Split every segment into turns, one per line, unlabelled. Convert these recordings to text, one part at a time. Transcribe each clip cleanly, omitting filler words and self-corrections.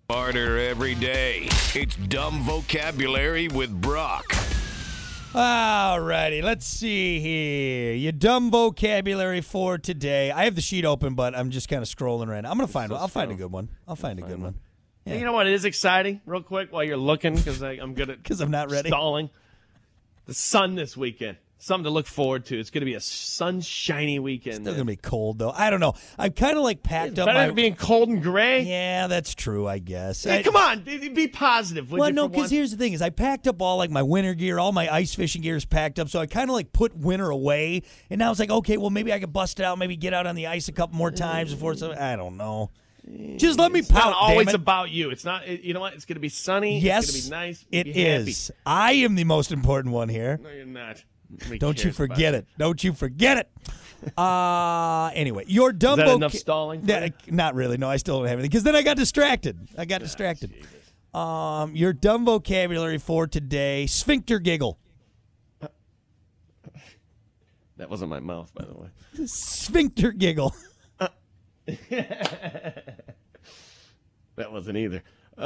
Smarter every day. It's Dumb Vocabulary with Brock.
All righty, let's see here. Your dumb vocabulary for today. I have the sheet open, but I'm just kind of scrolling right now. I'm going to find one. I'll find a good one. Yeah.
You know what is exciting, real quick, while you're looking, because I'm good at
Because I'm not ready.
stalling. The sun this weekend. Something to look forward to. It's going to be a sunshiny weekend.
Still going to be cold, though. I don't know. I've kind of like packed up
Better
my...
than being cold and gray.
Yeah, that's true, I guess.
Hey, come on, be positive. Would
Well,
you,
no,
for
because
once?
here's the thing: is I packed up all like my winter gear, all my ice fishing gear is packed up. So I kind of like put winter away, and now it's like, okay, well maybe I could bust it out, maybe get out on the ice a couple more times before it's. I don't know. Just let me
It's not
pout.
always
damn it.
about you. It's not. You know what? It's going to be sunny.
Yes,
it's going to be nice.
it
be happy.
is. I am the most important one here.
No, you're not. Nobody
Don't you
cares about
forget it. Don't you forget it. Anyway, your dumb.
Is that enough stalling for
Yeah, not really. No, I still don't have anything because then I got distracted. Your dumb vocabulary for today: sphincter giggle.
That wasn't my mouth, by the way.
Sphincter giggle.
That wasn't either.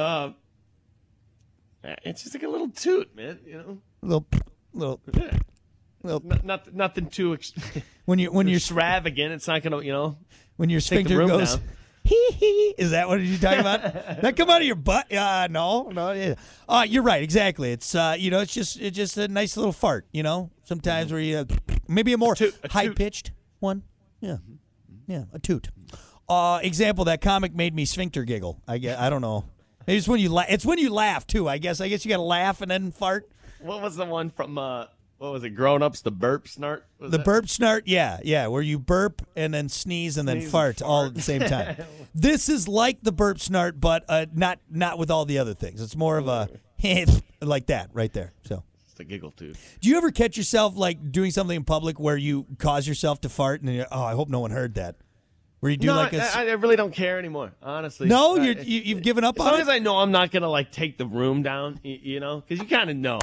It's just like a little toot, man. You know,
Little.
yeah.
Well,
Nothing too
when you're
extravagant. It's not gonna,
when your
take the
sphincter
room
goes
down.
hee hee, is that what you're talking about? That come out of your butt? No, yeah. You're right, exactly. It's it's just a nice little fart. Sometimes where you maybe a more high pitched one. Yeah, a toot. Example: that comic made me sphincter giggle. I don't know. Maybe it's when you it's when you laugh too. I guess you got to laugh and then fart.
What was the one from? What was it? Grown Ups, the burp snort.
The burp snort, yeah, where you burp and then sneeze and then fart all at the same time. This is like the burp snort, but not with all the other things. It's more of a like that right there. So
it's a giggle too.
do you ever catch yourself like doing something in public where you cause yourself to fart and then I hope no one heard that? Where you do
I really don't care anymore, honestly.
No, you've given up
as
on
long
it?
as I know I'm not gonna like take the room down, because you kind of know,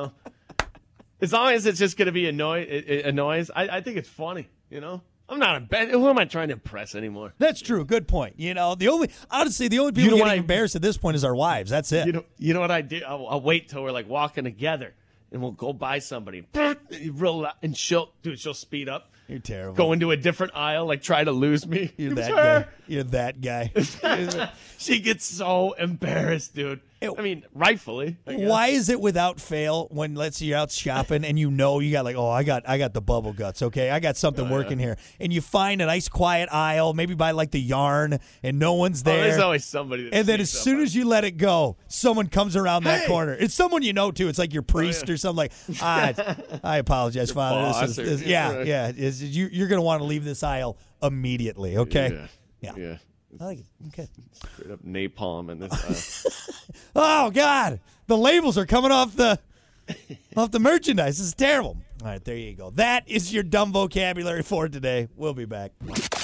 As long as it's just gonna be a noise, I think it's funny, I'm not who am I trying to impress anymore?
That's true. Good point. The only people getting embarrassed at this point is our wives. That's it.
You know what I do? I'll wait till we're like walking together, and we'll go by somebody, real loud, and she'll speed up.
You're terrible.
Go into a different aisle, like try to lose me.
You're that guy. You're that guy.
She gets so embarrassed, dude. I mean, rightfully.
Why is it without fail when, let's say, you're out shopping and you got like, I got the bubble guts, okay? I got something working here. And you find a nice quiet aisle, maybe by like the yarn, and no one's there.
There's always somebody that
and then as soon as you let it go, someone comes around that corner. It's someone you know, too. It's like your priest or something like, I apologize, Father. You're going to want to leave this aisle immediately, okay?
Yeah.
I like it. Okay.
Straight up napalm in this.
Oh God, the labels are coming off the merchandise. This is terrible. All right, there you go. That is your dumb vocabulary for today. We'll be back.